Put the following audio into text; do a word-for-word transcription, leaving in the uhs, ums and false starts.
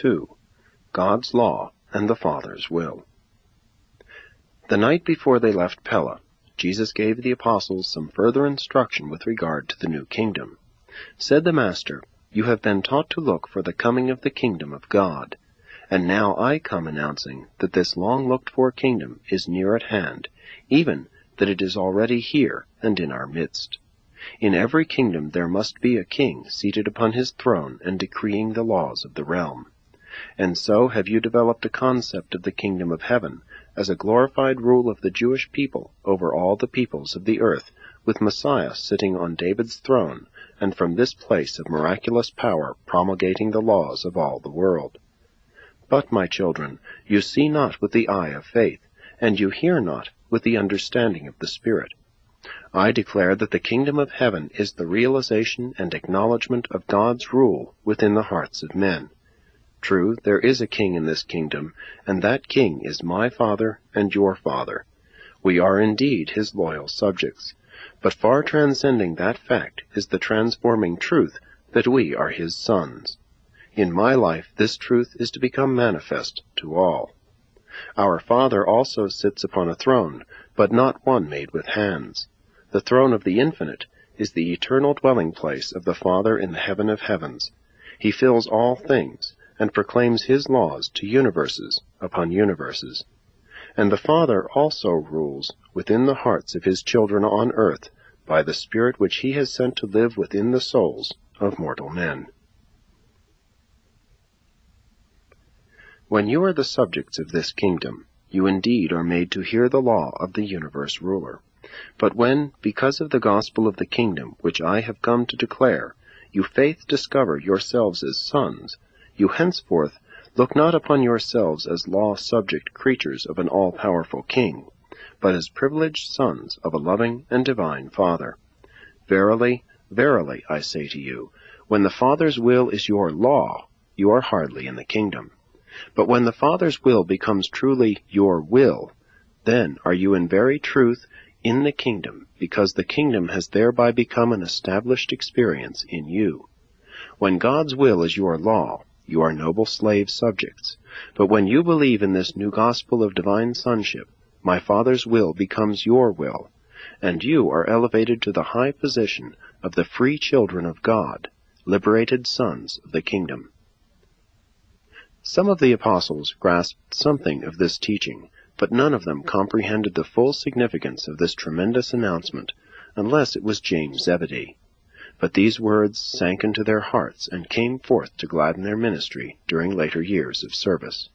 two. God's Law and the Father's Will. The night before they left Pella, Jesus gave the apostles some further instruction with regard to the new kingdom. Said the Master, "You have been taught to look for the coming of the kingdom of God. And now I come announcing that this long-looked-for kingdom is near at hand, even that it is already here and in our midst. In every kingdom there must be a king seated upon his throne and decreeing the laws of the realm. And so have you developed a concept of the kingdom of heaven as a glorified rule of the Jewish people over all the peoples of the earth, with Messiah sitting on David's throne, and from this place of miraculous power promulgating the laws of all the world. But, my children, you see not with the eye of faith, and you hear not with the understanding of the Spirit. I declare that the kingdom of heaven is the realization and acknowledgement of God's rule within the hearts of men. True, there is a king in this kingdom, and that king is my Father and your Father. We are indeed his loyal subjects, but far transcending that fact is the transforming truth that we are his sons. In my life this truth is to become manifest to all. Our Father also sits upon a throne, but not one made with hands. The throne of the Infinite is the eternal dwelling place of the Father in the heaven of heavens. He fills all things, and proclaims his laws to universes upon universes. And the Father also rules within the hearts of his children on earth by the Spirit which he has sent to live within the souls of mortal men. When you are the subjects of this kingdom, you indeed are made to hear the law of the universe ruler. But when, because of the gospel of the kingdom which I have come to declare, you faith discover yourselves as sons, you henceforth look not upon yourselves as law-subject creatures of an all-powerful king, but as privileged sons of a loving and divine Father. Verily, verily, I say to you, when the Father's will is your law, you are hardly in the kingdom. But when the Father's will becomes truly your will, then are you in very truth in the kingdom, because the kingdom has thereby become an established experience in you. When God's will is your law, you are noble slave subjects. But when you believe in this new gospel of divine sonship, my Father's will becomes your will, and you are elevated to the high position of the free children of God, liberated sons of the kingdom. Some of the apostles grasped something of this teaching, but none of them comprehended the full significance of this tremendous announcement, unless it was James Zebedee. But these words sank into their hearts and came forth to gladden their ministry during later years of service.